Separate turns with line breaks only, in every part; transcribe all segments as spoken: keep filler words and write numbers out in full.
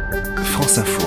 France Info.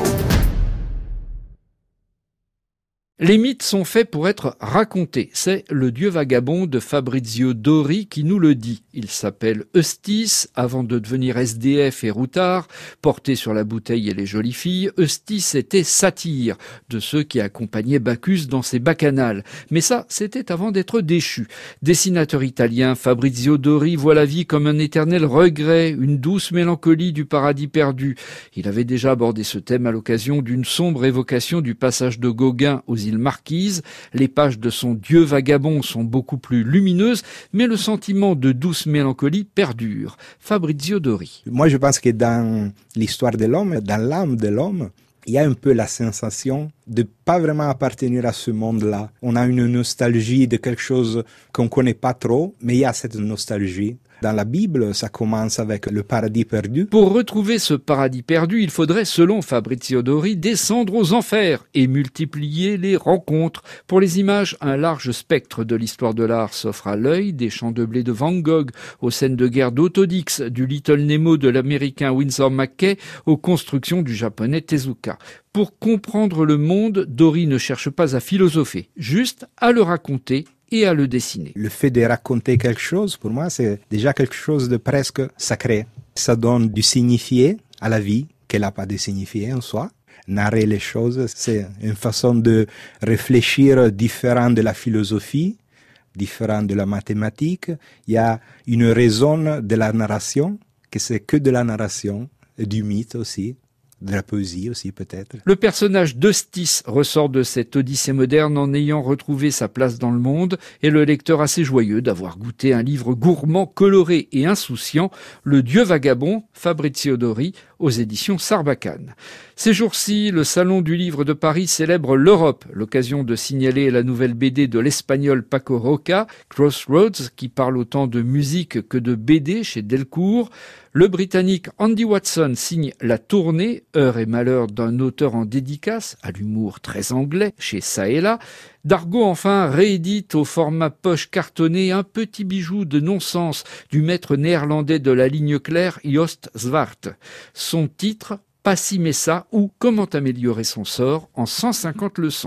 Les mythes sont faits pour être racontés. C'est le dieu vagabond de Fabrizio Dori qui nous le dit. Il s'appelle Eustace, avant de devenir S D F et routard, porté sur la bouteille et les jolies filles. Eustace était satyre, de ceux qui accompagnaient Bacchus dans ses bacchanales. Mais ça, c'était avant d'être déchu. Dessinateur italien, Fabrizio Dori voit la vie comme un éternel regret, une douce mélancolie du paradis perdu. Il avait déjà abordé ce thème à l'occasion d'une sombre évocation du passage de Gauguin aux îles Marquises. Les pages de son Dieu vagabond sont beaucoup plus lumineuses, mais le sentiment de douce mélancolie perdure. Fabrizio Dori.
Moi, je pense que dans l'histoire de l'homme, dans l'âme de l'homme, il y a un peu la sensation de pas vraiment appartenir à ce monde-là. On a une nostalgie de quelque chose qu'on connaît pas trop, mais il y a cette nostalgie. Dans la Bible, ça commence avec le paradis perdu.
Pour retrouver ce paradis perdu, il faudrait, selon Fabrizio Dori, descendre aux enfers et multiplier les rencontres. Pour les images, un large spectre de l'histoire de l'art s'offre à l'œil, des champs de blé de Van Gogh, aux scènes de guerre d'Autodix, du Little Nemo de l'américain Winsor McCay, aux constructions du japonais Tezuka. Pour comprendre le monde, Dori ne cherche pas à philosopher, juste à le raconter et à le dessiner.
Le fait de raconter quelque chose, pour moi, c'est déjà quelque chose de presque sacré. Ça donne du signifié à la vie, qu'elle n'a pas de signifié en soi. Narrer les choses, c'est une façon de réfléchir différent de la philosophie, différent de la mathématique. Il y a une raison de la narration, que c'est que de la narration, et du mythe aussi. De la poésie aussi, peut-être.
Le personnage d'Eustace ressort de cette odyssée moderne en ayant retrouvé sa place dans le monde, et le lecteur assez joyeux d'avoir goûté un livre gourmand, coloré et insouciant, Le Dieu vagabond, Fabrizio Dori, aux éditions Sarbacane. Ces jours-ci, le Salon du Livre de Paris célèbre l'Europe, l'occasion de signaler la nouvelle B D de l'espagnol Paco Roca, Crossroads, qui parle autant de musique que de B D chez Delcourt. Le Britannique Andy Watson signe La Tournée, Heures et malheurs d'un auteur en dédicace, à l'humour très anglais, chez Ça et Là. Dargaud, enfin, réédite au format poche cartonné un petit bijou de non-sens du maître néerlandais de la ligne claire Joost Zwart. Son titre, Passie Messa ou Comment améliorer son sort en cent cinquante leçons.